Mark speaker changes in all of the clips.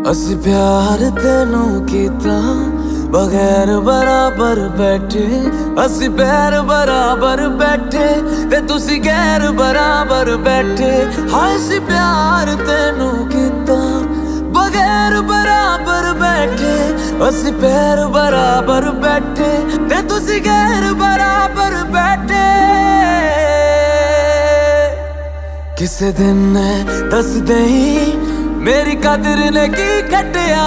Speaker 1: असी प्यार तेनू कीता बगैर बराबर बैठे, असी पैर बराबर बैठे ते तुसी गैर बराबर बैठे। हाँ असी प्यार तेनू कीता बगैर बराबर बैठे, असी पैर बराबर बैठे ते तुसी गैर बराबर बैठे। किसे दिन ने दस दई मेरी कदर ने की कटिया,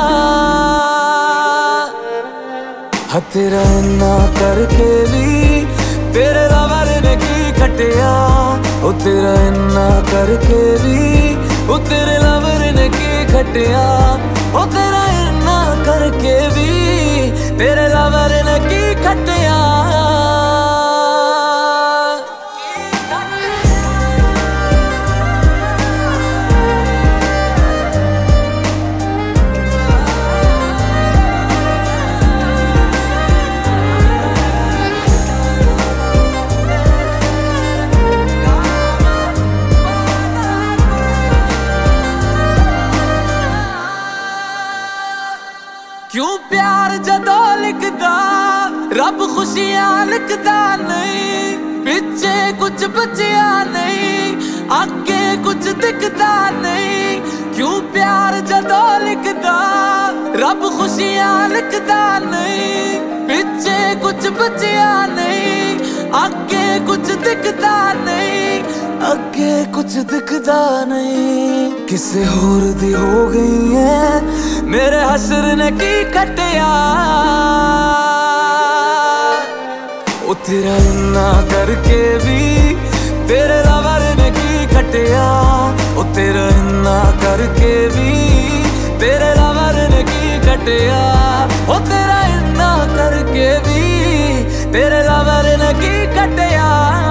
Speaker 1: हाँ तेरा इन्ना करके भी तेरे लवर ने की कटिया। ओ तेरा इन्ना करके भी ओ तेरे लवर ने की कटिया। ओ तेरा इन्ना करके भी तेरे लवर ने की कटिया। क्यों प्यार जदों लिखदा रब खुशियां लिखदा नहीं, पिछे कुछ बचिया नहीं, आगे कुछ दिखदा नहीं। क्यों प्यार जदों लिखदा रब खुशियां लिखदा नहीं, पिछे कुछ बचिया नहीं, आगे कुछ दिखदा नहीं, अगे कुछ दिखदा नहीं। किसे होर दी हो गई है मेरे हसर ने की कटिया। ओ तेरा इन्ना करके भी तेरे लवर ने की कटिया। ओ तेरा इन्ना करके भी तेरे लवर ने की कटिया। ओ तेरा इन्ना करके भी तेरे लवर ने की कटिया।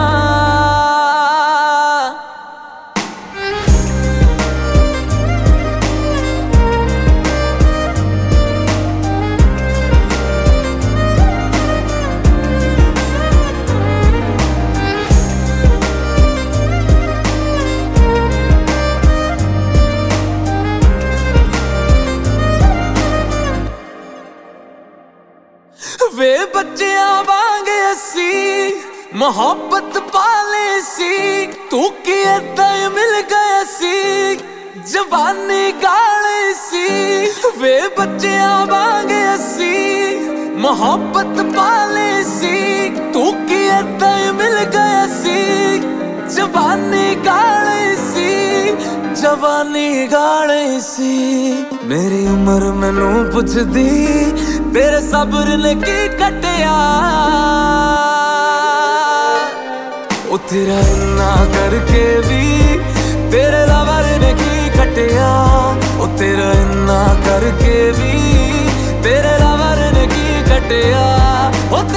Speaker 1: वे बच्चियां वांग असी मोहब्बत पाले सी, तू की अदां मिल गए सी जवानी गाले सी। वे बच्चियां वांग असी मोहब्बत पाले सी, तू की अदां मिल गए सी जवानी गाले सी, जवानी गाले सी। मेरी उम्र मैनू पुछदी तेरे सब्र ने की कटिया। ओ तेरा इन्ना करके भी तेरे लवर ने की कटिया। ओ तेरा इन्ना करके भी तेरे लवर ने की कटिया। ओ